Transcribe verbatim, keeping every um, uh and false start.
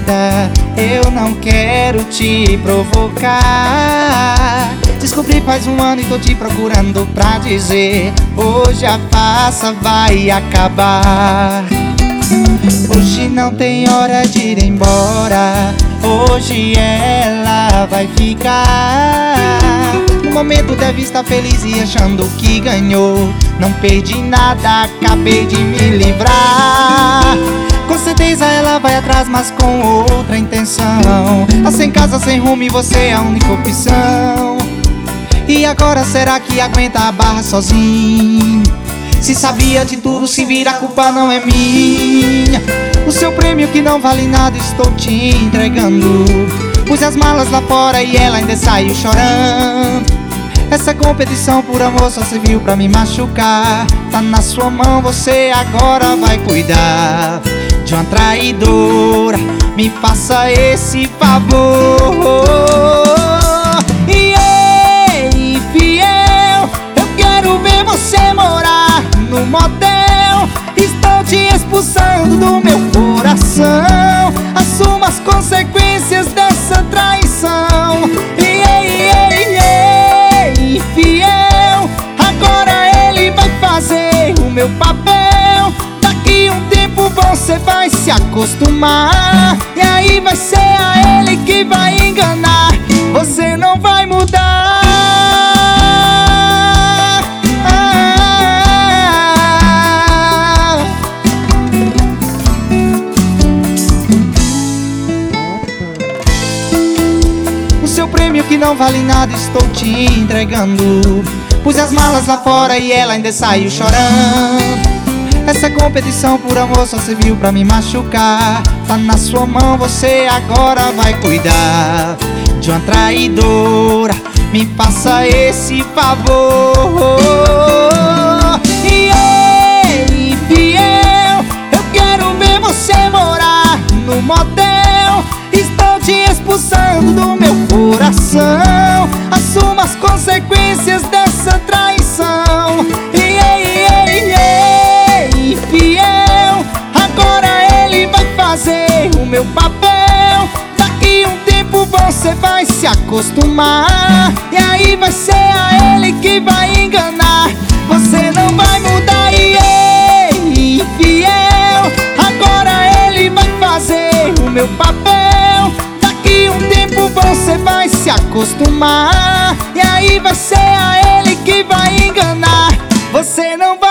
vida, eu não quero te provocar. Descobri faz um ano e tô te procurando pra dizer: hoje a farsa vai acabar. Hoje não tem hora de ir embora, hoje ela vai ficar. No momento deve estar feliz e achando que ganhou. Não perdi nada, acabei de me livrar. Com certeza ela vai atrás, mas com outra intenção. Tá sem casa, sem rumo e você é a única opção. E agora será que aguenta a barra sozinho? Se sabia de tudo, se vira, a culpa não é minha. O seu prêmio que não vale nada estou te entregando. Pus as malas lá fora e ela ainda saiu chorando. Essa competição por amor só serviu pra me machucar. Tá na sua mão, você agora vai cuidar de uma traidora. Me faça esse favor. E ei, fiel, eu quero ver você morar no motel. Estou te expulsando do meu coração. Assuma as consequências dessa traição. E ei, ei, ei, fiel, agora ele vai fazer o meu papel. Daqui um tempo você vai se acostumar, e aí vai ser a ele que vai enganar. Você não vai mudar. O seu prêmio que não vale nada estou te entregando. Pus as malas lá fora e ela ainda saiu chorando. Essa competição por amor só serviu pra me machucar. Tá na sua mão, você agora vai cuidar de uma traidora. Me faça esse favor. E ei, fiel, eu quero ver você morar no motel. Estou te expulsando do meu coração. Assuma as consequências dessa traição. E ei, ei, ei, fiel, agora ele vai fazer o meu papel. Daqui um tempo você vai se acostumar, e aí vai ser a ele que vai enganar. Você não vai mudar. E ei, fiel, agora ele vai fazer o meu papel. Daqui um tempo você vai se acostumar, e aí vai ser a ele que vai enganar. Você não vai